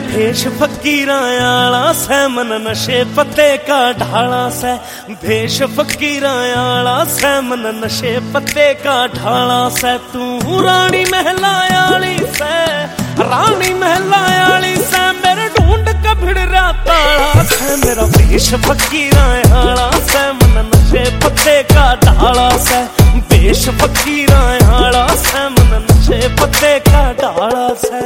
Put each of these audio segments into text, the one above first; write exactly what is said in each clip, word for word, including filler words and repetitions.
भेष फकीरा आला सै मन नशे पत्ते का ढाला सै। भेष फकीरा आला सै मन नशे पत्ते का ढाला सै। तू रानी महला आली सै, रानी महला आली सै, मेरे ढूंढ का भिड़रा ताला सै। मेरा भेष फकीरा आला सै मन नशे पत्ते का ढाला सै। भेष फकीरा आला सै मन नशे पत्ते का ढाला सै।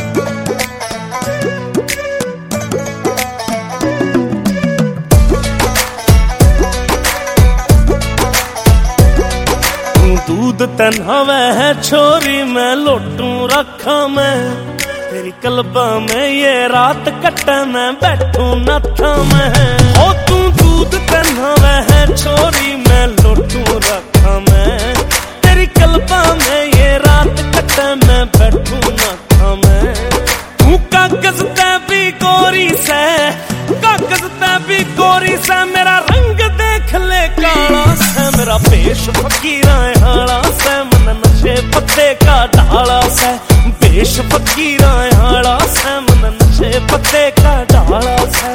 दूध तन्हावे है छोरी मैं लोटू रखा मैं, तेरी कल्बा में ये रात कटे मैं बैठू नथा मैं। ओ तू दूध तन्हावे है छोरी मैं लोटू रखा मैं, तेरी कल्बा में ये रात कटे मैं बैठू नथा मैं। तू कागज ते भी गोरी से, कागज ते भी गोरी से, मेरा रंग देख ले काला से। मेरा भेष फकीरा आला सै मन नशे पत्ते का ढाला सै। भेष फकीरा आला सै मन नशे पत्ते का ढाला सै।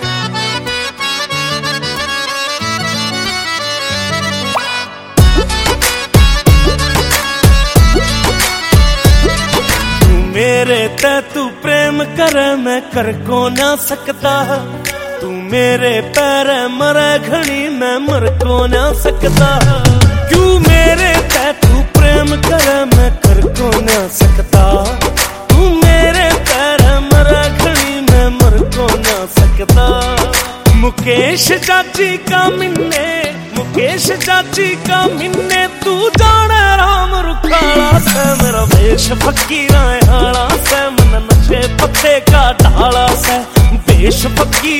मेरे ते तू प्रेम करे मैं कर को ना सकता, तू मेरे पैर मरे घड़ी मैं मर को ना सकता। क्यों मेरे ते तू प्रेम करे मैं कर को ना सकता, तू मेरे पैर मरे घड़ी मैं मर को ना सकता। मुकेश चाची का मिन्ने, मुकेश चाची का मिन्ने, तू जाने राम रुखाला सै। मेरा भेष फकीरा आला सै मन नशे पत्ते का ढाला सै। भेष फकीरा